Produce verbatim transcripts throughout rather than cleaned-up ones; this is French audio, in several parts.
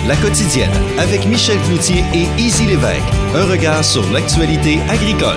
La quotidienne avec Michel Cloutier et Izzy Lévesque. Un regard sur l'actualité agricole.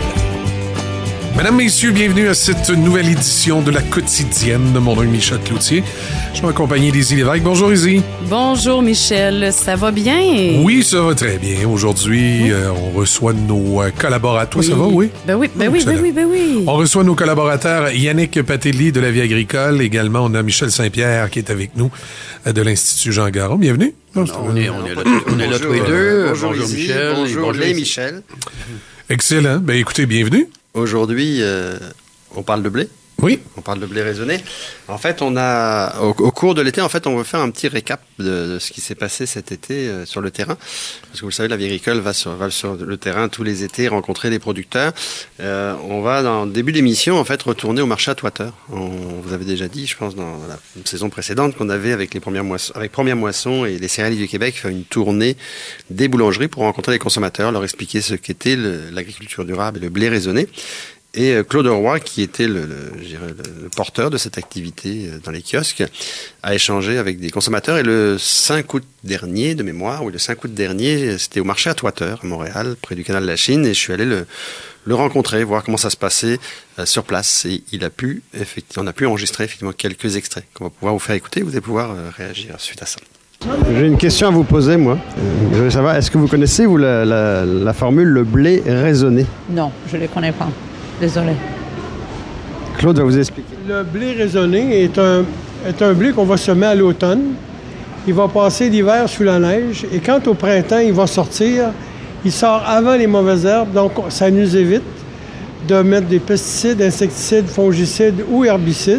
Mesdames, Messieurs, bienvenue à cette nouvelle édition de La quotidienne de mon nom est Michel Cloutier. Je suis accompagné d'Izzy Lévesque. Bonjour Izzy. Bonjour Michel, ça va bien? Oui, ça va très bien. Aujourd'hui, euh, on reçoit nos euh, collaborateurs. Oui. Ça va, oui? Ben oui, ben oui, ben oui, ben oui. On reçoit nos collaborateurs Yannick Patelli de la Vie agricole. Également, on a Michel Saint-Pierre qui est avec nous euh, de l'Institut Jean Garon. Bienvenue. Non, on, est, on, est là, on est là tous les deux. Bonjour, bonjour Izzy, Michel. Bonjour, bonjour les Michel. Excellent. Ben écoutez, bienvenue. Aujourd'hui, euh, on parle de blé. Oui. On parle de blé raisonné. En fait, on a, au, au cours de l'été, en fait, on va faire un petit récap de, de ce qui s'est passé cet été euh, sur le terrain. Parce que vous le savez, la Vie agricole va sur, va sur le terrain tous les étés rencontrer les producteurs. Euh, on va, dans le début d'émission, en fait, retourner au marché à Toiteur. On vous avait déjà dit, je pense, dans la saison précédente, qu'on avait, avec les premières moissons, avec Première Moisson et les céréaliers du Québec, fait une tournée des boulangeries pour rencontrer les consommateurs, leur expliquer ce qu'était le, l'agriculture durable et le blé raisonné. Et Claude Roy, qui était le, le, je dirais, le, le porteur de cette activité dans les kiosques, a échangé avec des consommateurs. Et le cinq août dernier, de mémoire, oui, le cinq août dernier, c'était au marché à Toiteur, à Montréal, près du canal de la Chine. Et je suis allé le, le rencontrer, voir comment ça se passait euh, sur place. Et il a pu, effectivement, on a pu enregistrer effectivement quelques extraits qu'on va pouvoir vous faire écouter. Vous allez pouvoir euh, réagir suite à ça. J'ai une question à vous poser, moi. Je veux savoir, est-ce que vous connaissez, vous, la, la, la formule le blé raisonné? Non, je ne le connais pas. Désolé. Claude va vous expliquer. Le blé raisonné est un, est un blé qu'on va semer à l'automne. Il va passer l'hiver sous la neige. Et quand au printemps, il va sortir, il sort avant les mauvaises herbes. Donc, ça nous évite de mettre des pesticides, insecticides, fongicides ou herbicides.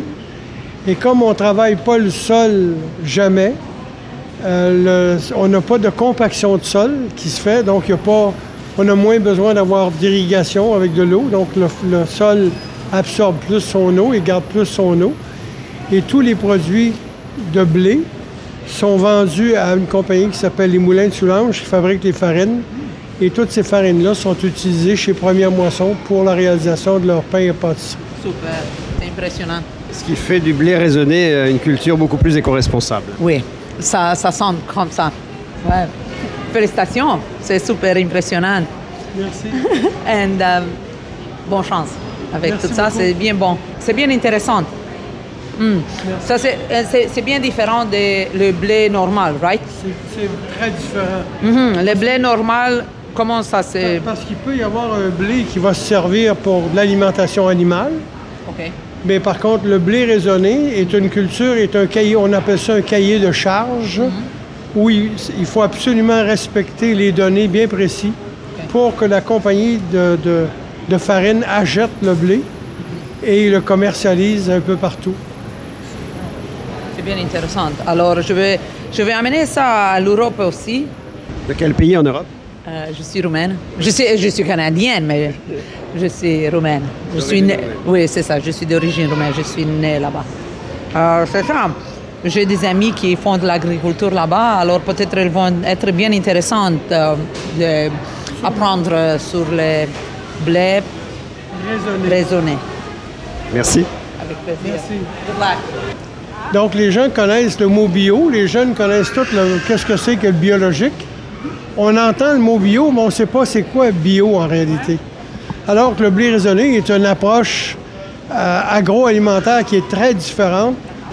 Et comme on ne travaille pas le sol jamais, euh, le, on n'a pas de compaction de sol qui se fait. Donc, il n'y a pas... On a moins besoin d'avoir d'irrigation avec de l'eau, donc le, le sol absorbe plus son eau et garde plus son eau. Et tous les produits de blé sont vendus à une compagnie qui s'appelle les Moulins de Soulanges, qui fabrique les farines. Et toutes ces farines-là sont utilisées chez Première Moisson pour la réalisation de leur pain et pâtisserie. Super, c'est impressionnant. Ce qui fait du blé raisonné une culture beaucoup plus éco-responsable. Oui, ça, ça sonne comme ça. Ouais. Félicitations, c'est super impressionnant. Merci. Et um, bonne chance avec Merci tout ça, beaucoup. c'est bien bon. C'est bien intéressant. Mm. Ça, c'est, c'est, c'est bien différent du blé normal, right? C'est, c'est très différent. Mm-hmm. Le blé normal, comment ça c'est... Parce qu'il peut y avoir un blé qui va se servir pour de l'alimentation animale. OK. Mais par contre, le blé raisonné est une culture, est un cahier, on appelle ça un cahier de charge. Mm-hmm. où il, il faut absolument respecter les données bien précises okay. pour que la compagnie de, de, de farine achète le blé et le commercialise un peu partout. C'est bien intéressant. Alors, je vais, je vais amener ça à l'Europe aussi. De quel pays en Europe? Euh, je suis roumaine. Je suis, je suis canadienne, mais je suis roumaine. Je suis née, oui, c'est ça. Je suis d'origine roumaine. Je suis née là-bas. Euh, c'est ça. J'ai des amis qui font de l'agriculture là-bas, alors peut-être elles vont être bien intéressantes euh, d'apprendre sur le blé raisonné. raisonné. Merci. Avec plaisir. Merci. Good luck. Donc, les gens connaissent le mot bio, les jeunes connaissent tout le, qu'est-ce que c'est que le biologique. On entend le mot bio, mais on ne sait pas c'est quoi bio en réalité. Alors que le blé raisonné est une approche euh, agroalimentaire qui est très différente.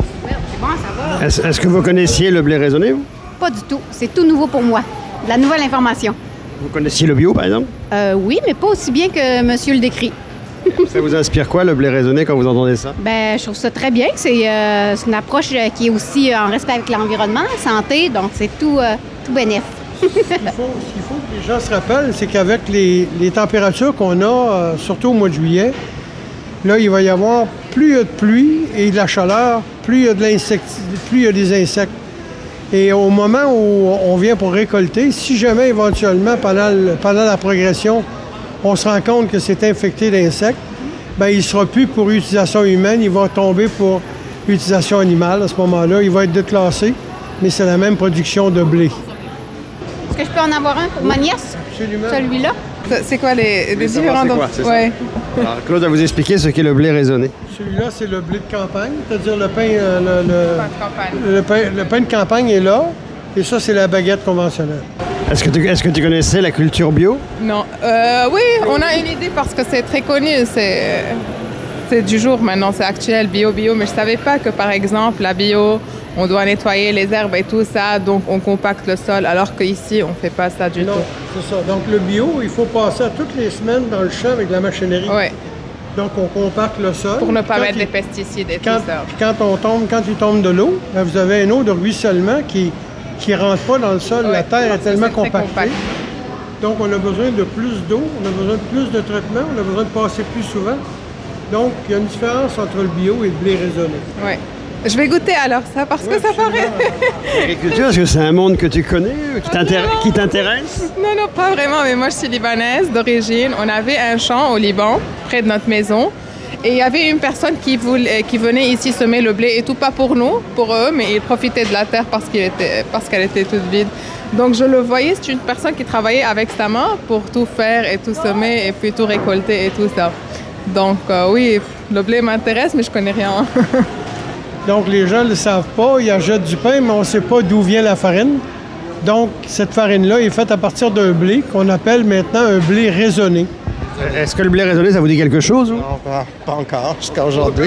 Est-ce, est-ce que vous connaissiez le blé raisonné, vous? Pas du tout. C'est tout nouveau pour moi. De la nouvelle information. Vous connaissiez le bio, par exemple? Euh, oui, mais pas aussi bien que monsieur le décrit. Ça vous inspire quoi, le blé raisonné, quand vous entendez ça? Ben, je trouve ça très bien. C'est, euh, c'est une approche qui est aussi en respect avec l'environnement, santé, donc c'est tout, euh, tout bénef. Ce qu'il faut, ce qu'il faut que les gens se rappellent, c'est qu'avec les, les températures qu'on a, euh, surtout au mois de juillet, là, il va y avoir plus il y a de pluie et de la chaleur, plus il y a de l'insecte, plus il y a des insectes. Et au moment où on vient pour récolter, si jamais éventuellement, pendant, le, pendant la progression, on se rend compte que c'est infecté d'insectes, bien, il ne sera plus pour utilisation humaine, il va tomber pour utilisation animale. À ce moment-là, il va être déclassé, mais c'est la même production de blé. Est-ce que je peux en avoir un pour ma nièce? Absolument. Celui-là? C'est quoi les, les différents... C'est quoi, c'est ouais. Alors, Claude va vous expliquer ce qu'est le blé raisonné. Celui-là, c'est le blé de campagne, c'est-à-dire le pain, euh, le, le, le, pain, le pain de campagne est là. Et ça, c'est la baguette conventionnelle. Est-ce que tu, est-ce que tu connaissais la culture bio? Non. Euh, oui, on a une idée parce que c'est très connu. C'est, c'est du jour maintenant, c'est actuel, bio, bio. Mais je ne savais pas que, par exemple, la bio, on doit nettoyer les herbes et tout ça, donc on compacte le sol, alors qu'ici, on ne fait pas ça du non, tout. C'est ça. Donc, le bio, il faut passer toutes les semaines dans le champ avec la machinerie. Oui. Donc, on compacte le sol. Pour ne pas quand mettre il, des pesticides et quand, tout ça. Puis quand on tombe, quand il tombe de l'eau, ben, vous avez une eau de ruissellement qui qui ne rentre pas dans le sol. Ouais, la terre est tellement c'est compactée. Compact. Donc, on a besoin de plus d'eau, on a besoin de plus de traitement, on a besoin de passer plus souvent. Donc, il y a une différence entre le bio et le blé raisonné. Oui. Je vais goûter alors ça, parce ouais, que ça paraît... L'agriculture, est-ce que c'est un monde que tu connais, qui, t'intéresse, qui t'intéresse? Non, non, pas vraiment, mais moi, je suis libanaise d'origine. On avait un champ au Liban, près de notre maison. Et il y avait une personne qui, voulait, qui venait ici semer le blé, et tout pas pour nous, pour eux, mais ils profitaient de la terre parce, qu'il était, parce qu'elle était toute vide. Donc je le voyais, c'est une personne qui travaillait avec sa main pour tout faire et tout semer et puis tout récolter et tout ça. Donc euh, oui, le blé m'intéresse, mais je connais rien. Donc les gens ne le savent pas, ils achètent du pain, mais on ne sait pas d'où vient la farine. Donc cette farine-là est faite à partir d'un blé qu'on appelle maintenant un blé raisonné. Est-ce que le blé raisonné, ça vous dit quelque chose? Ou? Non, pas, pas encore, jusqu'à aujourd'hui.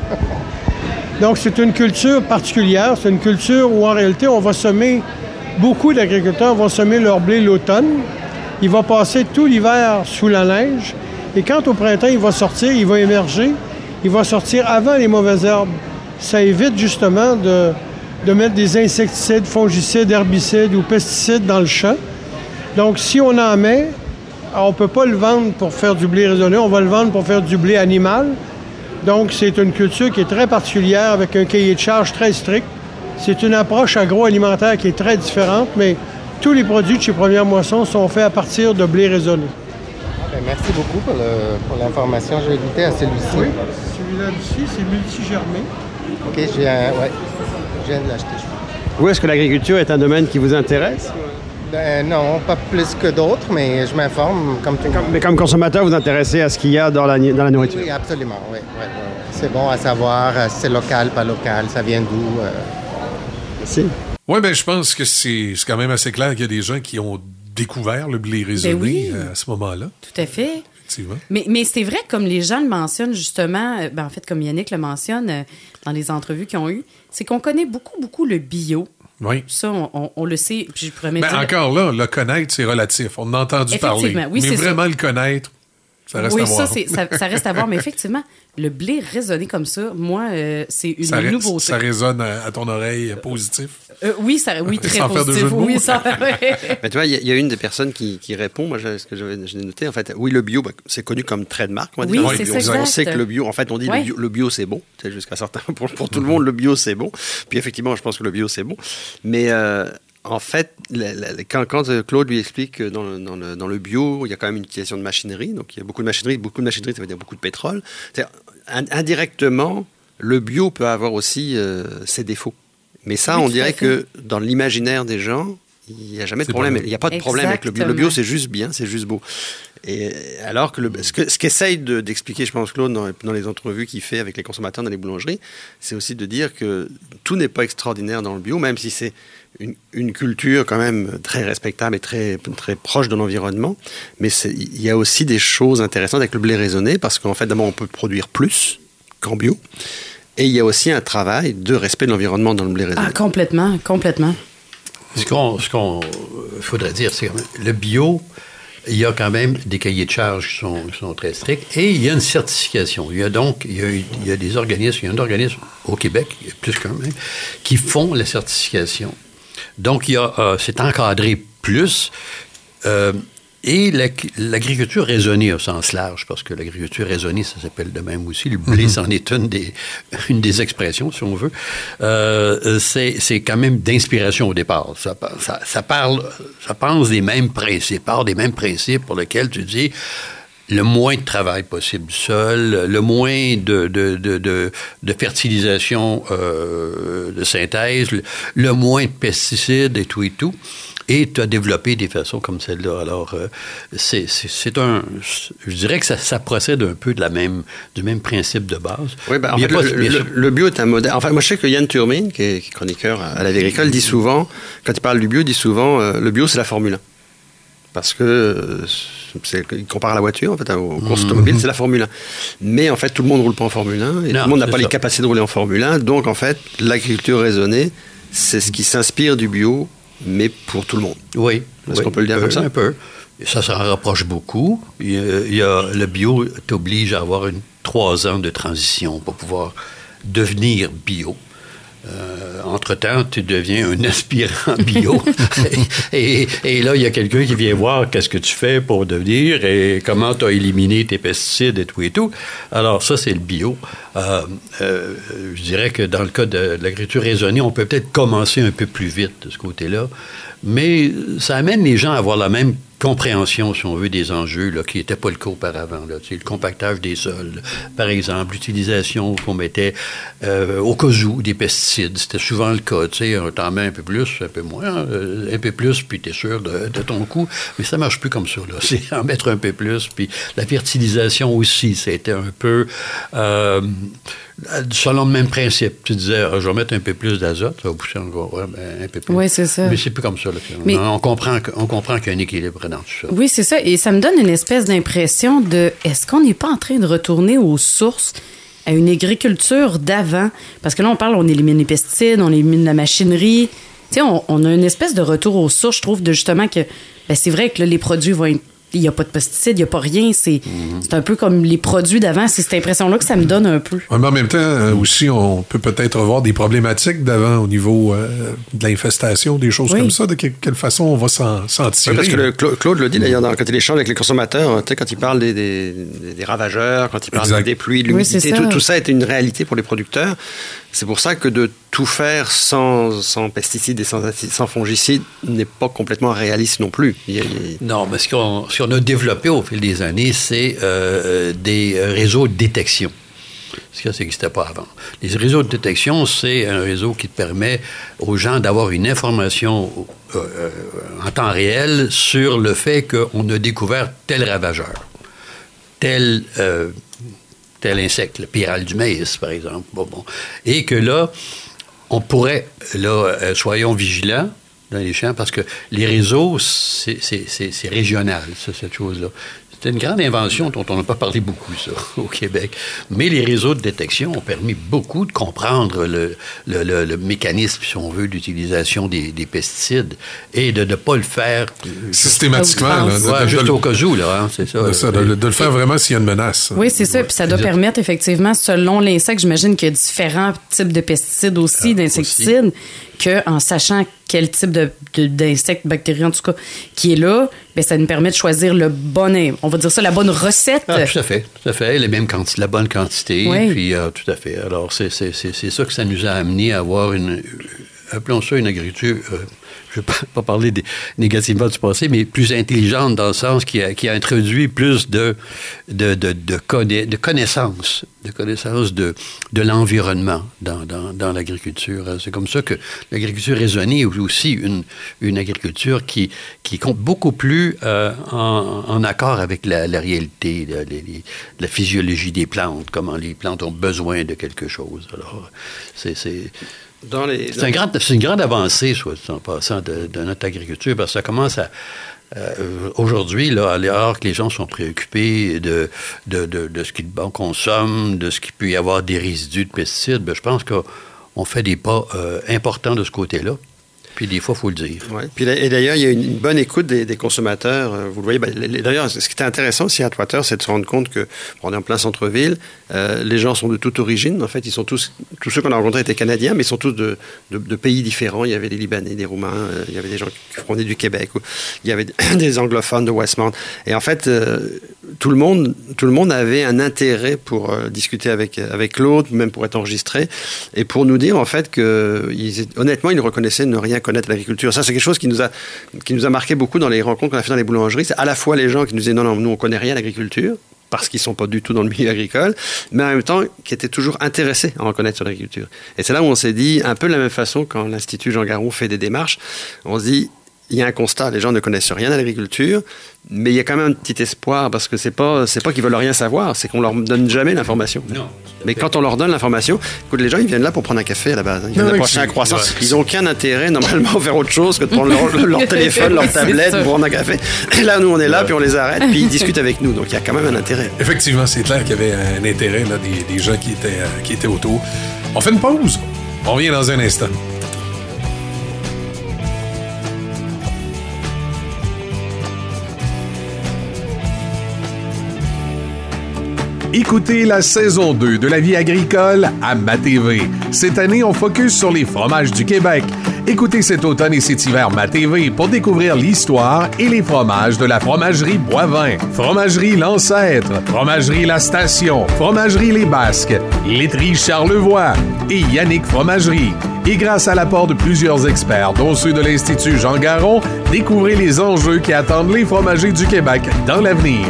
Donc, c'est une culture particulière. C'est une culture où, en réalité, on va semer, beaucoup d'agriculteurs vont semer leur blé l'automne. Il va passer tout l'hiver sous la neige. Et quand au printemps, il va sortir, il va émerger, il va sortir avant les mauvaises herbes. Ça évite justement de, de mettre des insecticides, fongicides, herbicides ou pesticides dans le champ. Donc, si on en met... Alors, on ne peut pas le vendre pour faire du blé raisonné, on va le vendre pour faire du blé animal. Donc, c'est une culture qui est très particulière, avec un cahier de charge très strict. C'est une approche agroalimentaire qui est très différente, mais tous les produits de chez Première Moisson sont faits à partir de blé raisonné. Ah, bien, merci beaucoup pour, le, pour l'information. Je vais goûter à celui-ci. Oui, celui-là d'ici, c'est multigermé. OK, je viens, ouais, je viens de l'acheter. Où est-ce que l'agriculture est un domaine qui vous intéresse? Ben non, pas plus que d'autres, mais je m'informe comme tout le monde. Mais comme consommateur, vous vous intéressez à ce qu'il y a dans la, dans la nourriture? Oui, absolument, oui. oui, oui. C'est bon à savoir, c'est local, pas local, ça vient d'où. Euh... Merci. Oui, bien, je pense que c'est, c'est quand même assez clair qu'il y a des gens qui ont découvert le blé raisonné ben oui. à ce moment-là. Tout à fait. Mais, mais c'est vrai, comme les gens le mentionnent justement, ben en fait, comme Yannick le mentionne dans les entrevues qu'ils ont eues, c'est qu'on connaît beaucoup, beaucoup le bio. Oui. Ça, on, on, on le sait. Puis je pourrais ben dire... encore là, le connaître, c'est relatif. On en a entendu parler. Oui, mais c'est vraiment ça. le connaître, ça reste oui, à voir. Oui, ça, ça, ça reste à voir. Mais effectivement, le blé raisonné comme ça, moi, euh, c'est une ça nouveauté. Ré- ça résonne à, à ton oreille positif? Euh, oui, ça, oui, très sans positif. Faire de jeu de mots. Oui, ça... ben, tu vois, il y, y a une des personnes qui, qui répond, moi, ce que j'avais, j'ai noté, en fait, oui, le bio, ben, c'est connu comme trademark, on va oui, dire. C'est on, ça, on sait que le bio, en fait, on dit ouais. le, bio, le bio, c'est bon. Jusqu'à certains, pour, pour tout le monde, le bio, c'est bon. Puis effectivement, je pense que le bio, c'est bon. Mais... Euh, En fait, la, la, quand, quand Claude lui explique que dans le, dans, le, dans le bio, il y a quand même une utilisation de machinerie, donc il y a beaucoup de machinerie, beaucoup de machinerie, ça veut dire beaucoup de pétrole. C'est-à-dire, indirectement, le bio peut avoir aussi euh, ses défauts. Mais ça, oui, on dirait que dans l'imaginaire des gens, il n'y a jamais de problème. Il n'y a pas de problème Exactement. avec le bio. Le bio, c'est juste bien, c'est juste beau. Et alors que le, ce, que, ce qu'essaye de, d'expliquer, je pense, Claude, dans, dans les entrevues qu'il fait avec les consommateurs dans les boulangeries, c'est aussi de dire que tout n'est pas extraordinaire dans le bio, même si c'est une, une culture quand même très respectable et très, très proche de l'environnement. Mais c'est, il y a aussi des choses intéressantes avec le blé raisonné, parce qu'en fait, d'abord, on peut produire plus qu'en bio. Et il y a aussi un travail de respect de l'environnement dans le blé raisonné. Ah, complètement, complètement. Ce qu'on, ce qu'on faudrait dire, c'est que le bio... Il y a quand même des cahiers de charges qui sont, qui sont très stricts et il y a une certification. Il y a donc il y a, il y a des organismes, il y a un organisme au Québec, il y a plus qu'un même, qui font la certification. Donc, il y a, euh, c'est encadré plus. Euh, et la, l'agriculture raisonnée au sens large, parce que l'agriculture raisonnée, ça s'appelle de même aussi. Le blé, mm-hmm. c'en est une des, une des expressions, si on veut. Euh, c'est, c'est quand même d'inspiration au départ. Ça, ça, ça parle, ça pense des mêmes principes, part des mêmes principes pour lesquels tu dis, le moins de travail possible du sol, le moins de, de, de, de, de fertilisation euh, de synthèse, le, le moins de pesticides et tout et tout. Et tu as développé des façons comme celle-là. Alors, euh, c'est, c'est, c'est un... Je dirais que ça, ça procède un peu de la même, du même principe de base. Oui, ben, en fait, pas, le, le, le bio est un modèle... Enfin, moi, je sais que Yann Turmine, qui est, qui est chroniqueur à la Vie agricole, dit souvent, quand il parle du bio, il dit souvent, euh, le bio, c'est la Formule un. Parce que, euh, c'est, il compare à la voiture, en fait, aux courses mmh. automobiles, c'est la Formule un. Mais, en fait, tout le monde ne roule pas en Formule un, et non, tout le monde n'a pas ça. les capacités de rouler en Formule un. Donc, en fait, l'agriculture raisonnée, c'est ce qui s'inspire du bio, mais pour tout le monde. Oui. Est-ce oui, qu'on peut le dire un peu, comme ça? Un peu. Ça s'en rapproche beaucoup. Il y a, il y a, le bio t'oblige à avoir une, trois ans de transition pour pouvoir devenir bio. Euh, entre-temps, tu deviens un aspirant bio. et, et, et là, il y a quelqu'un qui vient voir qu'est-ce que tu fais pour devenir et comment tu as éliminé tes pesticides et tout et tout. Alors, ça, c'est le bio. Euh, euh, je dirais que dans le cas de, de l'agriculture raisonnée, on peut peut-être commencer un peu plus vite de ce côté-là. Mais ça amène les gens à avoir la même compréhension, si on veut, des enjeux là, qui n'étaient pas le cas auparavant. Là. Tu sais, le compactage des sols, par exemple, l'utilisation qu'on mettait euh, au cas où des pesticides. C'était souvent le cas. Tu sais, t'en mets un peu plus, un peu moins, euh, un peu plus, puis t'es sûr de, de ton coup. Mais ça marche plus comme ça. Là. C'est en mettre un peu plus. Puis la fertilisation aussi, c'était un peu... Euh, selon le même principe. Tu disais, ah, je vais mettre un peu plus d'azote, ça va pousser encore ouais, ben, un peu plus. Oui, c'est ça. Mais c'est plus comme ça. Là. Mais... On, on, comprend, on comprend qu'il y a un équilibre dans tout ça. Oui, c'est ça. Et ça me donne une espèce d'impression de, est-ce qu'on n'est pas en train de retourner aux sources, à une agriculture d'avant? Parce que là, on parle, on élimine les pesticides, on élimine la machinerie. Tu sais, on, on a une espèce de retour aux sources, je trouve, de justement que, ben, c'est vrai que là, les produits vont être... Il n'y a pas de pesticides, il n'y a pas rien. C'est, mm-hmm. c'est un peu comme les produits d'avant. C'est cette impression-là que ça me donne un peu. Ouais, mais en même temps, euh, aussi, on peut peut-être revoir des problématiques d'avant au niveau euh, de l'infestation, des choses oui. comme ça. De que, quelle façon on va s'en, s'en tirer? Oui, parce que le, Claude le dit d'ailleurs dans, quand il échange avec les consommateurs, quand il parle des, des, des ravageurs, quand il parle exact. des pluies, de l'humidité, oui, tout, tout ça est une réalité pour les producteurs. C'est pour ça que de tout faire sans, sans pesticides et sans, sans fongicides n'est pas complètement réaliste non plus. Il y a, il y a... Non, mais ce qu'on, ce qu'on a développé au fil des années, c'est euh, des réseaux de détection. Ce que ça n'existait pas avant. Les réseaux de détection, c'est un réseau qui permet aux gens d'avoir une information euh, en temps réel sur le fait qu'on a découvert tel ravageur, tel... Euh, tel insecte, le pyrale du maïs, par exemple. Bon, bon. Et que là, on pourrait, là, euh, soyons vigilants dans les champs, parce que les réseaux, c'est, c'est, c'est, c'est régional, ça, cette chose-là. C'est une grande invention dont on n'a pas parlé beaucoup, ça, au Québec. Mais les réseaux de détection ont permis beaucoup de comprendre le, le, le, le mécanisme, si on veut, d'utilisation des, des pesticides et de ne pas le faire... Systématiquement. Là, ouais, de, juste de, au cas où, là, hein, c'est ça. De, ça, de, de le faire vraiment s'il y a une menace. Oui, c'est ça. Ouais. Puis ça doit exact. permettre, effectivement, selon l'insecte, j'imagine qu'il y a différents types de pesticides aussi, ah, d'insecticides, aussi. qu'en sachant quel type de, de, d'insecte, bactérie en tout cas, qui est là, bien, ça nous permet de choisir le bon, on va dire ça, la bonne recette. Ah, tout à fait, tout à fait. Les mêmes quanti- la bonne quantité, oui. puis euh, tout à fait. Alors, c'est, c'est, c'est, c'est ça que ça nous a amené à avoir une, appelons ça une agriculture, euh, je ne vais pas parler des, négativement du passé, mais plus intelligente dans le sens qui a, qui a introduit plus de, de, de, de, conna- de connaissances, de connaissances de, de l'environnement dans, dans, dans l'agriculture. C'est comme ça que l'agriculture raisonnée est aussi une, une agriculture qui, qui compte beaucoup plus euh, en, en accord avec la, la réalité, la, la, la physiologie des plantes, comment les plantes ont besoin de quelque chose. Alors, c'est... c'est Dans les, c'est, un grand, c'est une grande avancée, soit en passant, de, de notre agriculture, parce que ça commence à... Euh, aujourd'hui, là, alors que les gens sont préoccupés de, de, de, de ce qu'ils bon, consomment, de ce qu'il peut y avoir des résidus de pesticides, bien, je pense qu'on fait des pas euh, importants de ce côté-là. Puis des fois, il faut le dire. Ouais. Puis, et d'ailleurs, il y a une bonne écoute des, des consommateurs. Vous le voyez. Ben, les, d'ailleurs, ce qui était intéressant aussi à Atwater, c'est de se rendre compte que, on est en plein centre-ville, euh, les gens sont de toute origine. En fait, ils sont tous, tous ceux qu'on a rencontrés étaient canadiens, mais ils sont tous de, de, de pays différents. Il y avait des Libanais, des Roumains, euh, il y avait des gens qui venaient du Québec, ou, il y avait des anglophones de Westmount. Et en fait, euh, tout le monde, tout le monde avait un intérêt pour euh, discuter avec, avec l'autre, même pour être enregistré, et pour nous dire, en fait, que, ils, honnêtement, ils reconnaissaient ne rien bien connaître l'agriculture. Ça, c'est quelque chose qui nous a, qui nous a marqué beaucoup dans les rencontres qu'on a fait dans les boulangeries. C'est à la fois les gens qui nous disaient non, non, nous, on connaît rien à l'agriculture, parce qu'ils ne sont pas du tout dans le milieu agricole, mais en même temps, qui étaient toujours intéressés à en connaître sur l'agriculture. Et c'est là où on s'est dit, un peu de la même façon, quand l'Institut Jean Garon fait des démarches, on se dit, il y a un constat, les gens ne connaissent rien à l'agriculture, mais il y a quand même un petit espoir, parce que c'est pas, c'est pas qu'ils veulent rien savoir, c'est qu'on leur donne jamais l'information. Non. Mais quand on leur donne l'information, écoute, les gens, ils viennent là pour prendre un café à la base. Ils viennent là pour acheter un croissant. Ouais. Ils n'ont aucun intérêt, normalement, faire autre chose que de prendre leur, leur téléphone, leur tablette, pour prendre un café. Et là, nous, on est là, ouais. puis on les arrête, puis ils discutent avec nous. Donc, il y a quand même un intérêt. Effectivement, c'est clair qu'il y avait un intérêt, là, des, des gens qui étaient, euh, qui étaient autour. On fait une pause. On revient dans un instant. Écoutez la saison deux de La Vie agricole à Ma T V. Cette année, on focus sur les fromages du Québec. Écoutez cet automne et cet hiver Ma T V pour découvrir l'histoire et les fromages de la fromagerie Boivin, fromagerie L'Ancêtre, fromagerie La Station, fromagerie Les Basques, laiterie Charlevoix et Yannick Fromagerie. Et grâce à l'apport de plusieurs experts, dont ceux de l'Institut Jean Garon, découvrez les enjeux qui attendent les fromagers du Québec dans l'avenir.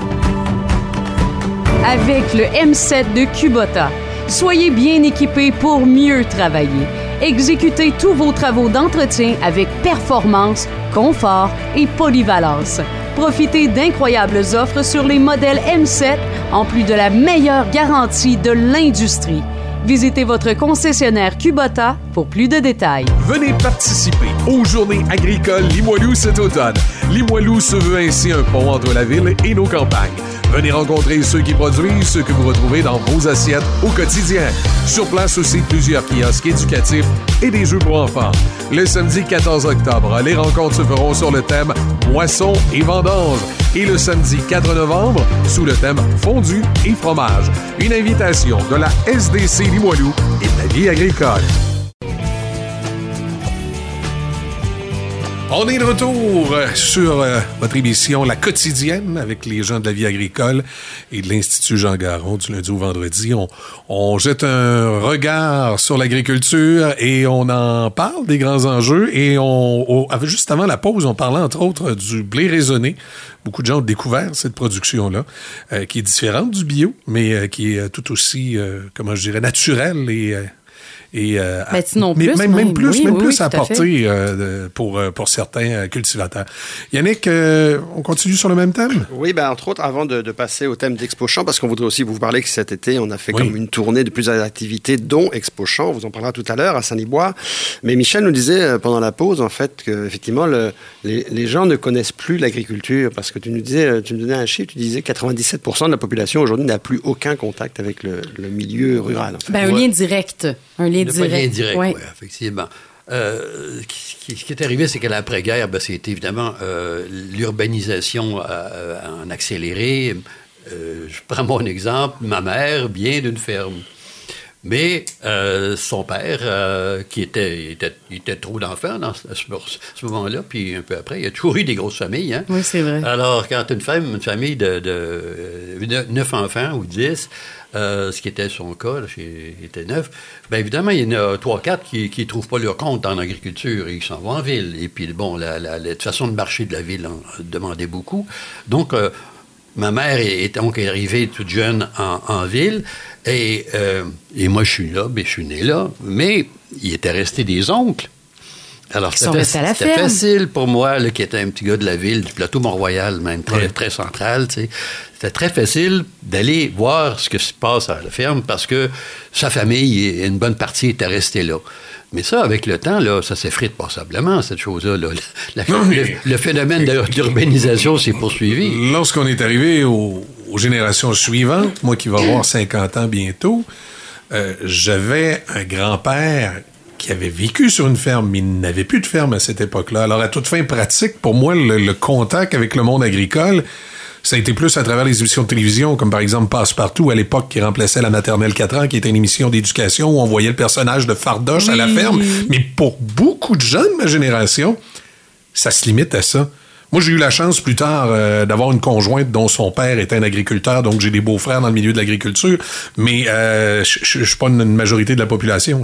Avec le M sept de Kubota, soyez bien équipés pour mieux travailler. Exécutez tous vos travaux d'entretien avec performance, confort et polyvalence. Profitez d'incroyables offres sur les modèles M sept, en plus de la meilleure garantie de l'industrie. Visitez votre concessionnaire Kubota pour plus de détails. Venez participer aux Journées agricoles Limoilou cet automne. Limoilou se veut ainsi un pont entre la ville et nos campagnes. Venez rencontrer ceux qui produisent ce que vous retrouvez dans vos assiettes au quotidien. Sur place aussi, plusieurs kiosques éducatifs et des jeux pour enfants. Le samedi quatorze octobre, les rencontres se feront sur le thème Moisson et vendange. Et le samedi quatre novembre, sous le thème Fondu et fromage. Une invitation de la S D C Limoilou et de La Vie agricole. On est de retour sur euh, votre émission La Quotidienne avec les gens de La Vie agricole et de l'Institut Jean Garon du lundi au vendredi. On, on jette un regard sur l'agriculture et on en parle des grands enjeux. Et on, on juste avant la pause, on parlait entre autres du blé raisonné. Beaucoup de gens ont découvert cette production-là, euh, qui est différente du bio, mais euh, qui est tout aussi, euh, comment je dirais, naturelle et... Euh, Et, euh, ben, sinon mais, plus, même, même plus, oui, même oui, plus oui, à apporter euh, pour, pour certains cultivateurs. Yannick, euh, on continue sur le même thème? Oui, ben, entre autres, avant de, de passer au thème d'Expo Champ, parce qu'on voudrait aussi vous parler que cet été, on a fait oui. comme une tournée de plusieurs activités, dont Expo Champ, on vous en parlera tout à l'heure, à Saint-Liboire. Mais Michel nous disait pendant la pause, en fait, qu'effectivement, le, les, les gens ne connaissent plus l'agriculture, parce que tu nous disais, tu nous donnais un chiffre, tu disais quatre-vingt-dix-sept pour cent de la population aujourd'hui n'a plus aucun contact avec le, le milieu rural. En fait. Ben, un ouais. lien direct. Un lien direct. Un lien direct. Oui, ouais, effectivement. Euh, ce qui est arrivé, c'est qu'à l'après-guerre, ben, c'était évidemment euh, l'urbanisation euh, en accéléré. Euh, je prends mon exemple, ma mère vient d'une ferme. Mais euh, son père, euh, qui était, était, était trop d'enfants dans ce, ce moment-là, puis un peu après, il y a toujours eu des grosses familles. Hein? Oui, c'est vrai. Alors, quand une femme, une famille de, de, de neuf enfants ou dix, euh, ce qui était son cas, là, il était neuf, bien évidemment, il y en a trois, quatre qui ne trouvent pas leur compte en agriculture et ils s'en vont en ville. Et puis, bon, la, la, la façon de marcher de la ville en demandait beaucoup. Donc, euh, ma mère est donc arrivée toute jeune en, en ville. Et, euh, et moi, je suis là, ben, je suis né là, mais il était resté des oncles. Alors, Ils c'était, sont à la c'était ferme. facile pour moi, là, qui était un petit gars de la ville, du plateau Mont-Royal, même très, ouais. très central, tu sais. C'était très facile d'aller voir ce qui se passe à la ferme parce que sa famille, une bonne partie, était restée là. Mais ça, avec le temps, là, ça s'effrite passablement, cette chose-là. Là. La, non, le, le phénomène d'urbanisation s'est poursuivi. Lorsqu'on est arrivé aux, aux générations suivantes, moi qui vais avoir cinquante ans bientôt, euh, j'avais un grand-père qui avait vécu sur une ferme, mais il n'avait plus de ferme à cette époque-là. Alors, à toute fin pratique, pour moi, le, le contact avec le monde agricole, ça a été plus à travers les émissions de télévision, comme par exemple Passe-Partout, à l'époque, qui remplaçait La Maternelle quatre ans, qui était une émission d'éducation où on voyait le personnage de Fardoche oui. à la ferme. Mais pour beaucoup de gens de ma génération, ça se limite à ça. Moi, j'ai eu la chance plus tard euh, d'avoir une conjointe dont son père était un agriculteur, donc j'ai des beaux-frères dans le milieu de l'agriculture, mais euh, je ne suis pas une majorité de la population.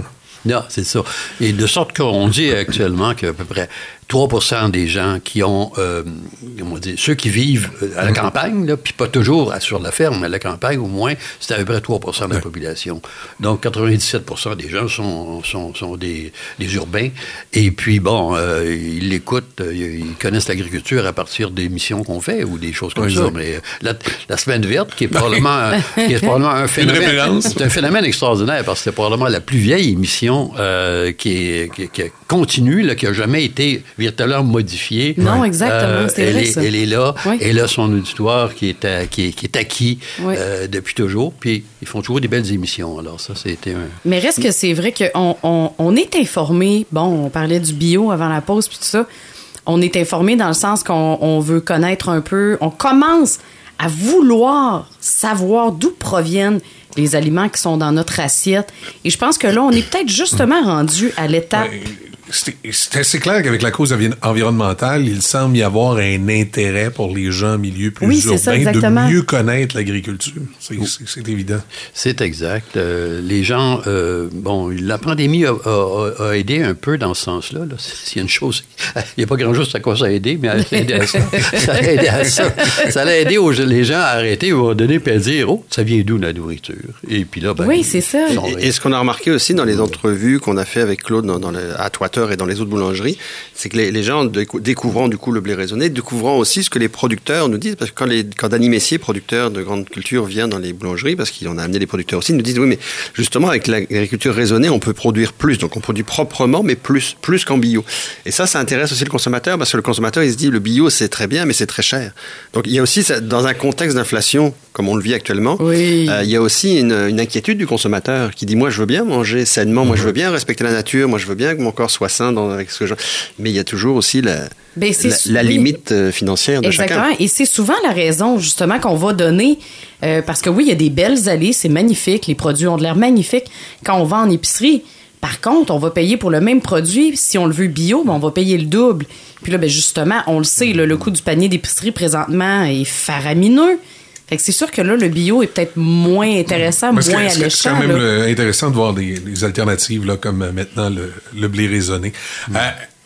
Non, c'est ça. Et de sorte qu'on dit actuellement qu'à peu près trois pour cent des gens qui ont, euh, comment dire, ceux qui vivent à la campagne, là, puis pas toujours sur la ferme, mais à la campagne, au moins, c'est à peu près trois pour cent de la population. Donc, quatre-vingt-dix-sept pour cent des gens sont, sont, sont des, des urbains. Et puis, bon, euh, ils l'écoutent, ils connaissent l'agriculture à partir des missions qu'on fait ou des choses comme oui, ça. Oui. Mais la, la semaine verte, qui est probablement, qui est probablement un phénomène, c'est un phénomène extraordinaire parce que c'est probablement la plus vieille émission euh, qui, est, qui, qui continue, là, qui n'a jamais été véritablement modifiée. Non, exactement, euh, c'est elle vrai, est, ça. Elle est là, oui. Elle a son auditoire qui est, à, qui est, qui est acquis oui. euh, depuis toujours, puis ils font toujours des belles émissions. Alors ça, c'était un... Mais reste que c'est vrai qu'on on, on est informé, bon, on parlait du bio avant la pause, puis tout ça, on est informé dans le sens qu'on on veut connaître un peu, on commence à vouloir savoir d'où proviennent les aliments qui sont dans notre assiette. Et je pense que là, on est peut-être justement rendu à l'étape... Ouais. C'est, c'est assez clair qu'avec la cause environnementale, il semble y avoir un intérêt pour les gens en milieu plus oui, urbain ça, de mieux connaître l'agriculture. C'est, c'est, c'est évident. C'est exact. Euh, les gens, euh, bon, la pandémie a, a, a aidé un peu dans ce sens-là. Là. S'il y a une chose, il n'y a pas grand-chose à quoi ça a aidé, mais ça a aidé à ça. Ça a aidé à ça. Ça a aidé aux, les gens à arrêter à un moment donné et à dire, oh, ça vient d'où la nourriture? Et puis là, ben, oui, c'est ça. Et, et ce qu'on a remarqué aussi dans les entrevues qu'on a fait avec Claude dans, dans le, à Twatter et dans les autres boulangeries, c'est que les, les gens décou- découvrant du coup le blé raisonné, découvrant aussi ce que les producteurs nous disent, parce que quand, les, quand Danny Messier, producteur de grande culture, vient dans les boulangeries, parce qu'il en a amené des producteurs aussi, ils nous disent oui, mais justement avec l'agriculture raisonnée, on peut produire plus, donc on produit proprement, mais plus, plus qu'en bio. Et ça, ça intéresse aussi le consommateur, parce que le consommateur, il se dit le bio, c'est très bien, mais c'est très cher. Donc il y a aussi, dans un contexte d'inflation, comme on le vit actuellement, oui. euh, il y a aussi une, une inquiétude du consommateur qui dit moi, je veux bien manger sainement, moi, je veux bien respecter la nature, moi, je veux bien que mon corps soit sain dans avec ce que je... Mais il y a toujours aussi la, ben la, la oui. limite financière de Exactement. chacun. Et c'est souvent la raison, justement, qu'on va donner. Euh, parce que oui, il y a des belles allées, c'est magnifique. Les produits ont de l'air magnifique quand on va en épicerie. Par contre, on va payer pour le même produit. Si on le veut bio, ben on va payer le double. Puis là, ben justement, on le sait, là, le coût du panier d'épicerie présentement est faramineux. Fait que c'est sûr que là, le bio est peut-être moins intéressant, Parce moins que, alléchant. C'est quand même le, intéressant de voir des, des alternatives, là, comme euh, maintenant le, le blé raisonné. Mmh. Euh,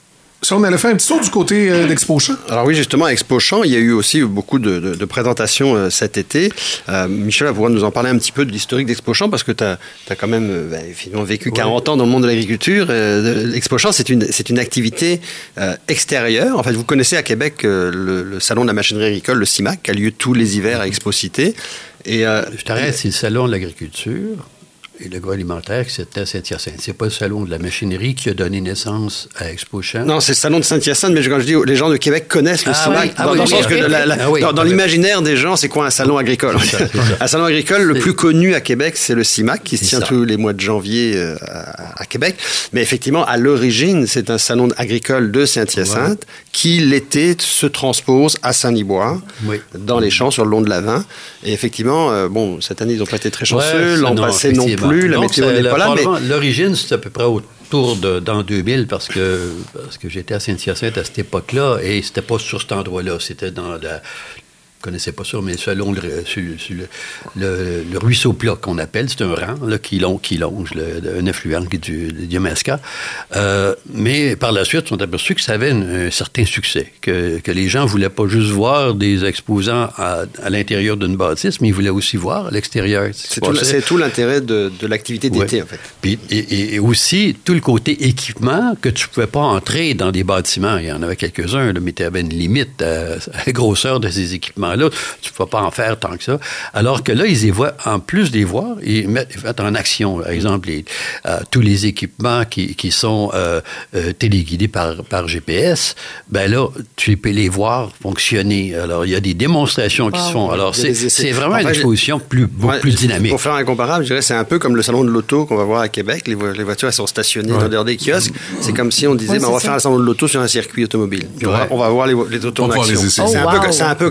Si on allait faire un petit tour du côté euh, d'Expo Champs. Alors oui, justement, à Expo Champs, il y a eu aussi beaucoup de, de, de présentations euh, cet été. Euh, Michel va pouvoir nous en parler un petit peu de l'historique d'Expo Champs, parce que tu as quand même euh, ben, finalement vécu quarante ouais. ans dans le monde de l'agriculture. Euh, Expo Champs, c'est une, c'est une activité euh, extérieure. En fait, vous connaissez à Québec euh, le, le salon de la machinerie agricole, le CIMAC, qui a lieu tous les hivers à Expo Cité. Et, euh, Je t'arrête, c'est le salon de l'agriculture et l'agroalimentaire qui c'était à Saint-Hyacinthe. C'est pas le salon de la machinerie qui a donné naissance à Expo Champs. Non, c'est le salon de Saint-Hyacinthe, mais quand je dis les gens de Québec connaissent le ah CIMAC, oui. ah dans, oui, dans oui, le sens oui, que oui, la, la, ah oui, dans, dans l'imaginaire des gens, c'est quoi un salon agricole? Ça, un salon agricole, le plus connu à Québec, c'est le CIMAC, qui se tient ça. tous les mois de janvier euh, à, à Québec. Mais effectivement, à l'origine, c'est un salon agricole de Saint-Hyacinthe ouais. qui, l'été, se transpose à Saint-Nibois, oui. dans les champs, sur le long de l'Avin. Et effectivement, euh, bon, cette année, ils n'ont pas été très chanceux. Ouais, L'an non, passé non plus. Plus, la Donc, météo n'est pas là, mais... L'origine, c'est à peu près autour de dans deux mille, parce que, parce que j'étais à Saint-Hyacinthe à cette époque-là, et c'était pas sur cet endroit-là, c'était dans la... Je ne connaissais pas ça, mais selon le, sur, sur le, le, le ruisseau plat qu'on appelle, c'est un rang là, qui, longe, qui longe le, un affluent du, du Yamaska. Euh, mais par la suite, on s'est aperçu que ça avait un, un certain succès, que, que les gens ne voulaient pas juste voir des exposants à, à l'intérieur d'une bâtisse, mais ils voulaient aussi voir à l'extérieur. C'est tout, c'est tout l'intérêt de, de l'activité d'été, ouais. en fait. Puis, et, et aussi, tout le côté équipement, que tu ne pouvais pas entrer dans des bâtiments. Il y en avait quelques-uns, là, mais tu avais une limite à, à la grosseur de ces équipements. Là, tu ne peux pas en faire tant que ça. Alors que là, ils y voient, en plus d'y voir, ils mettent, ils mettent en action, par exemple, les, euh, tous les équipements qui, qui sont euh, euh, téléguidés par, par G P S. Ben là, tu peux les voir fonctionner. Alors, il y a des démonstrations qui oh, se font. Alors, c'est, c'est vraiment enfin, une exposition plus, beaucoup ouais, plus dynamique. Pour faire un comparable, je dirais c'est un peu comme le salon de l'auto qu'on va voir à Québec. Les, vo- les voitures, elles sont stationnées ouais. dans des kiosques. C'est comme si on disait, ouais, ben, on va ça. faire un salon de l'auto sur un circuit automobile. Puis ouais. on, va, on va voir les, les autos en action. C'est, oh, c'est, wow. un peu, c'est un peu comme ça que ça se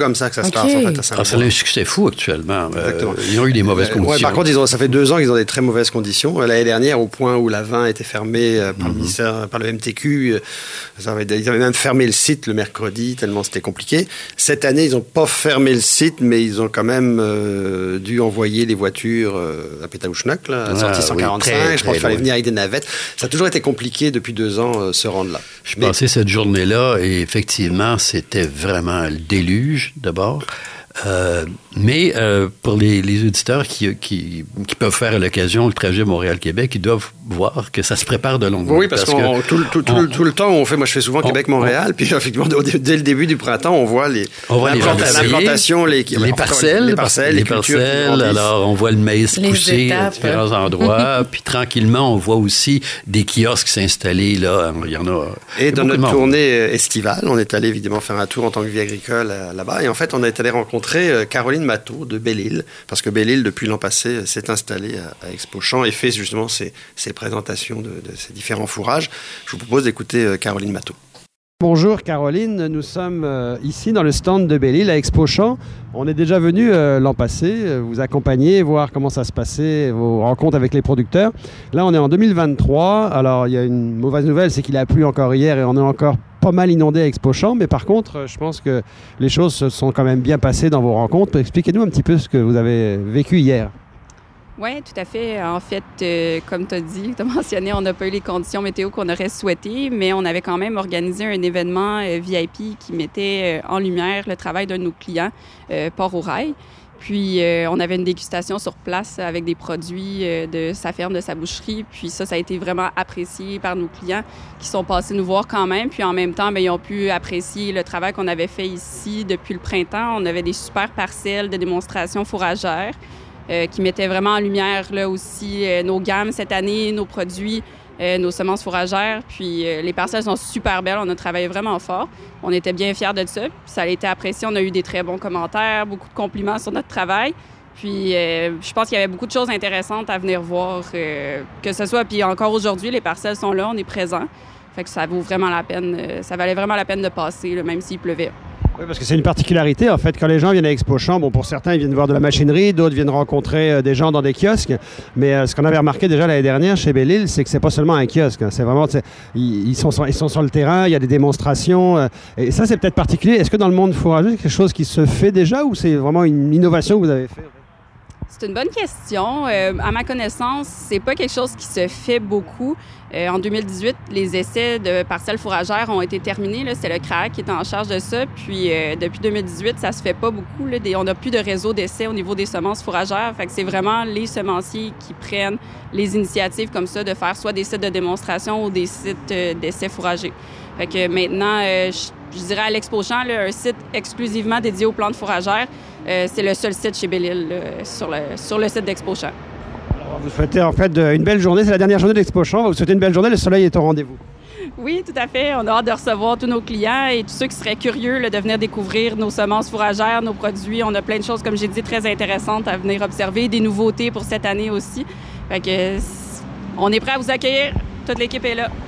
Masters, Okay. en fait, à Ah, Saint-Laurent. ça a un succès fou actuellement. Exactement. Euh, ils ont eu des mauvaises Euh, conditions. ouais, par contre, ils ont, ça fait deux ans qu'ils ont des très mauvaises conditions. L'année dernière, au point où la vin était fermée euh, par, mm-hmm. le ministère, par le M T Q, euh, ça avait, ils avaient même fermé le site le mercredi, tellement c'était compliqué. Cette année, ils n'ont pas fermé le site, mais ils ont quand même euh, dû envoyer les voitures euh, à Pétaouchnok, là, à Ah, sortie cent quarante-cinq. oui, très, je pense qu'il fallait loin. venir avec des navettes. Ça a toujours été compliqué depuis deux ans, euh, se rendre là. Je mais... passais cette journée-là et effectivement, c'était vraiment le déluge d'abord. Euh, mais euh, pour les, les auditeurs qui, qui, qui peuvent faire à l'occasion le trajet Montréal-Québec, ils doivent voir que ça se prépare de longue. Oui, parce, parce que tout, tout, tout, on, le, tout le temps, on fait, moi je fais souvent Québec-Montréal, puis effectivement, dès le début du printemps, on voit les on voit l'implantation, les, les, les parcelles, les parcelles, les, les cultures parcelles. Alors, on voit le maïs les pousser étapes. à différents endroits, puis tranquillement, on voit aussi des kiosques s'installer là. Il y en a. Et dans notre tournée estivale, on est allé évidemment faire un tour en tant que vie agricole là-bas, et en fait, on est allé rencontrer Caroline Matteau de Belle-Île, parce que Belle-Île, depuis l'an passé, s'est installée à, à Expo-Champs et fait justement ses, ses présentations de, de ces différents fourrages. Je vous propose d'écouter Caroline Matteau. Bonjour Caroline, nous sommes euh, ici dans le stand de Belle-Île à Expo-Champs. On est déjà venu euh, l'an passé euh, vous accompagner, voir comment ça se passait, vos rencontres avec les producteurs. Là, on est en deux mille vingt-trois. Alors, il y a une mauvaise nouvelle, c'est qu'il a plu encore hier et on est encore pas mal inondé à Expo-Champs. Mais par contre, je pense que les choses se sont quand même bien passées dans vos rencontres. Expliquez-nous un petit peu ce que vous avez vécu hier. Oui, tout à fait. En fait, euh, comme tu as dit, tu as mentionné, on n'a pas eu les conditions météo qu'on aurait souhaitées, mais on avait quand même organisé un événement euh, V I P qui mettait euh, en lumière le travail d'un de nos clients, euh, Port-au-Rail. Puis, euh, on avait une dégustation sur place avec des produits euh, de sa ferme, de sa boucherie. Puis ça, ça a été vraiment apprécié par nos clients qui sont passés nous voir quand même. Puis en même temps, bien, ils ont pu apprécier le travail qu'on avait fait ici depuis le printemps. On avait des super parcelles de démonstration fourragère. Euh, qui mettait vraiment en lumière là aussi euh, nos gammes cette année, nos produits, euh, nos semences fourragères. Puis euh, les parcelles sont super belles, on a travaillé vraiment fort. On était bien fiers de ça. Puis ça a été apprécié, on a eu des très bons commentaires, beaucoup de compliments sur notre travail. Puis euh, je pense qu'il y avait beaucoup de choses intéressantes à venir voir, euh, que ce soit, puis encore aujourd'hui, les parcelles sont là, on est présents. Fait que ça vaut vraiment la peine, euh, ça valait vraiment la peine de passer, là, même s'il pleuvait. Oui, parce que c'est une particularité, en fait, quand les gens viennent à Expo-Champs, bon, pour certains, ils viennent voir de la machinerie, d'autres viennent rencontrer euh, des gens dans des kiosques, mais euh, ce qu'on avait remarqué déjà l'année dernière chez Belle-Île, c'est que c'est pas seulement un kiosque, hein, c'est vraiment, ils, ils, sont sur, ils sont sur le terrain, il y a des démonstrations, euh, et ça, c'est peut-être particulier. Est-ce que dans le monde fourrageux, c'est quelque chose qui se fait déjà, ou c'est vraiment une innovation que vous avez fait? C'est une bonne question. Euh, à ma connaissance, c'est pas quelque chose qui se fait beaucoup. Euh, en deux mille dix-huit, les essais de parcelles fourragères ont été terminés. Là. C'est le C R A C qui est en charge de ça. Puis euh, depuis deux mille dix-huit, ça se fait pas beaucoup. Là. Des, on n'a plus de réseau d'essais au niveau des semences fourragères. Fait que c'est vraiment les semenciers qui prennent les initiatives comme ça de faire soit des sites de démonstration ou des sites euh, d'essais fourragers. Fait que maintenant, euh, je, je dirais à l'Expo-Champs, là, un site exclusivement dédié aux plantes fourragères. Euh, c'est le seul site chez Belle-Île là, sur, le, sur le site d'Expo-Champs. Alors, vous souhaitez en fait une belle journée. C'est la dernière journée d'Expo-Champs. Vous souhaitez une belle journée. Le soleil est au rendez-vous. Oui, tout à fait. On a hâte de recevoir tous nos clients et tous ceux qui seraient curieux là, de venir découvrir nos semences fourragères, nos produits. On a plein de choses, comme j'ai dit, très intéressantes à venir observer. Des nouveautés pour cette année aussi. Fait que, on est prêt à vous accueillir. Toute l'équipe est là.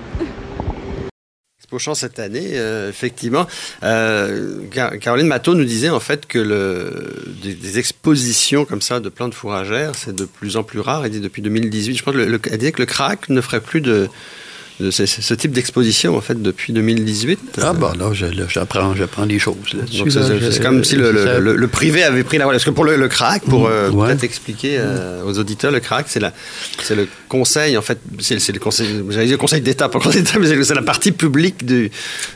Expo-Champs cette année, euh, effectivement. Euh, Caroline Matteau nous disait en fait que le, des, des expositions comme ça de plantes fourragères, c'est de plus en plus rare. Elle dit depuis deux mille dix-huit, je pense qu'elle disait que le C R A C ne ferait plus de, de ce, ce type d'exposition en fait depuis deux mille dix-huit. Ah bah là, je, là j'apprends, j'apprends des choses là-dessus. Donc, c'est, là, c'est je, comme si le, ça... le, le privé avait pris la relève. Parce que pour le, le C R A C, pour euh, ouais. peut-être expliquer euh, aux auditeurs, le C R A C, c'est, la, c'est le conseil, en fait, c'est, c'est le conseil, j'allais dire le conseil d'État, pas le conseil d'État, mais c'est, c'est la partie publique du,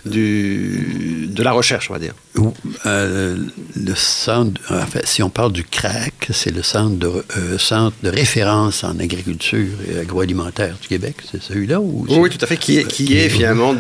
du, de la recherche, on va dire. Euh, le centre, en fait, si on parle du C R A C, c'est le centre de, euh, centre de référence en agriculture et agroalimentaire du Québec, c'est celui-là? Ou oui, oui, tout à fait, qui est, qui est finalement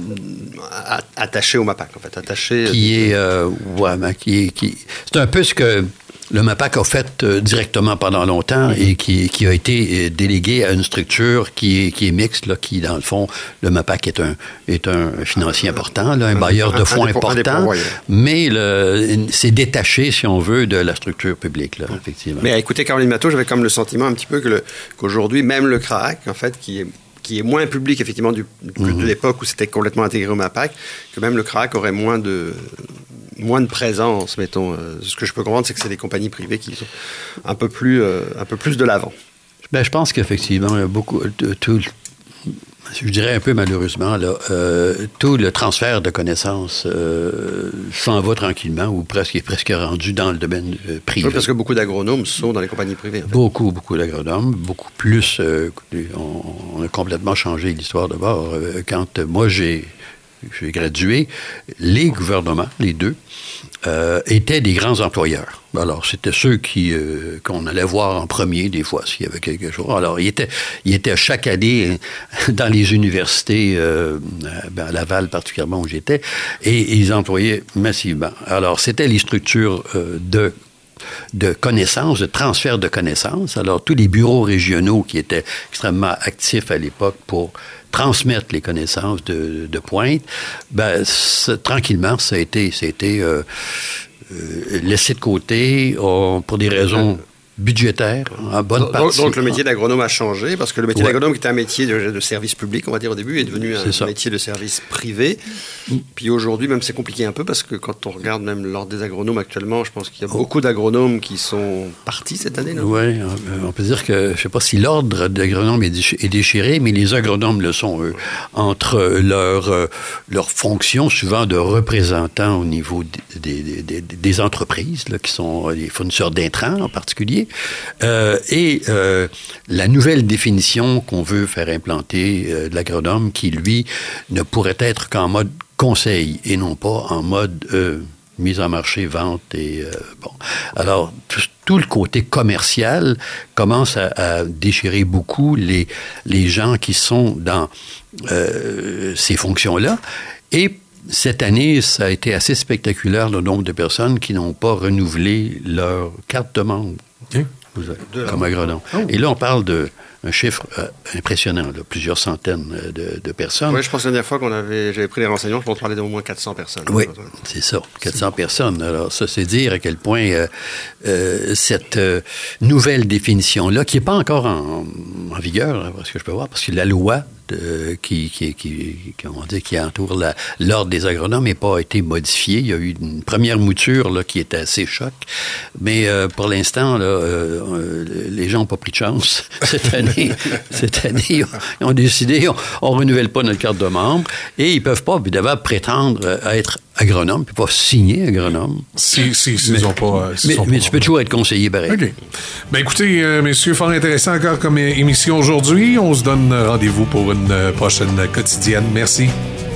attaché au MAPAC, en fait, attaché... Qui est, euh, ouais, mais qui est, qui... C'est un peu ce que le MAPAC a fait euh, directement pendant longtemps mm-hmm. et qui, qui a été euh, délégué à une structure qui est, qui est mixte, là, qui, dans le fond, le MAPAC est un, est un financier important, là, un, un bailleur de fonds un, un important, un mais le, c'est détaché, si on veut, de la structure publique, là, effectivement. Mais à écouter Caroline Matteau, j'avais comme le sentiment un petit peu que le, qu'aujourd'hui, même le C R A C, en fait, qui est qui est moins public, effectivement, du, que mm-hmm. de l'époque où c'était complètement intégré au MAPAC, que même le C R A C aurait moins de, moins de présence, mettons. Euh, ce que je peux comprendre, c'est que c'est des compagnies privées qui sont un peu plus, euh, un peu plus de l'avant. Ben, je pense qu'effectivement, il y a beaucoup, tout, je dirais un peu malheureusement, là, euh, tout le transfert de connaissances euh, s'en va tranquillement ou presque est presque rendu dans le domaine euh, privé. Oui, parce que beaucoup d'agronomes sont dans les compagnies privées. En fait. Beaucoup, beaucoup d'agronomes, beaucoup plus. Euh, on, on a complètement changé l'histoire d'abord. Euh, quand euh, moi j'ai j'ai gradué, les gouvernements, les deux, euh, étaient des grands employeurs. Alors, c'était ceux qui euh, qu'on allait voir en premier, des fois, s'il y avait quelque chose. Alors, ils étaient, ils étaient chaque année dans les universités, euh, à Laval particulièrement où j'étais, et ils employaient massivement. Alors, c'était les structures euh, de de connaissances, de transfert de connaissances. Alors, tous les bureaux régionaux qui étaient extrêmement actifs à l'époque pour transmettre les connaissances de, de pointe, ben, tranquillement, ça a été, ça a été euh, euh, laissé de côté on, pour des raisons budgétaire, en bonne donc, partie. Donc, le métier d'agronome a changé, parce que le métier ouais. d'agronome, qui était un métier de, de service public, on va dire au début, est devenu un c'est métier de service privé. Mm. Puis aujourd'hui, même, c'est compliqué un peu, parce que quand on regarde même l'ordre des agronomes actuellement, je pense qu'il y a oh. beaucoup d'agronomes qui sont partis cette année. Oui, on peut dire que, je ne sais pas si l'ordre d'agronome est déchiré, mais les agronomes le sont, eux, entre leur, leur fonction souvent de représentants au niveau des, des, des, des entreprises, là, qui sont les fournisseurs d'intrants en particulier, Euh, et euh, la nouvelle définition qu'on veut faire implanter euh, de l'agronome, qui, lui, ne pourrait être qu'en mode conseil et non pas en mode euh, mise en marché, vente et euh, bon. Alors, tout, tout le côté commercial commence à, à déchirer beaucoup les, les gens qui sont dans euh, ces fonctions-là. Et cette année, ça a été assez spectaculaire, le nombre de personnes qui n'ont pas renouvelé leur carte de membre. Hein? Comme agronome. Oh. Et là, on parle d'un chiffre euh, impressionnant, là, plusieurs centaines de, de personnes. Oui, je pense que la dernière fois qu'on avait, j'avais pris les renseignements, je pense qu'on parlait d'au moins quatre cents personnes. Oui, c'est ça, quatre cents personnes. Alors, ça, c'est dire à quel point euh, euh, cette euh, nouvelle définition-là, qui n'est pas encore en, en vigueur, hein, parce que je peux voir, parce que la loi de, qui, qui, qui, comment dire, qui entoure la, l'ordre des agronomes n'a pas été modifiée. Il y a eu une première mouture là, qui était assez choc, mais euh, pour l'instant, là, euh, les gens n'ont pas pris de chance. Cette année, cette année ils ont décidé, on ne renouvelle pas notre carte de membre, et ils ne peuvent pas, évidemment, prétendre à être agronome, ils ne peuvent pas signer agronome. Si, si, si, mais, ils ont pas... Si mais, mais pas tu peux toujours être conseiller, pareil. OK. Ben écoutez, euh, messieurs, fort intéressant encore comme émission aujourd'hui. On se donne rendez-vous pour une prochaine quotidienne. Merci.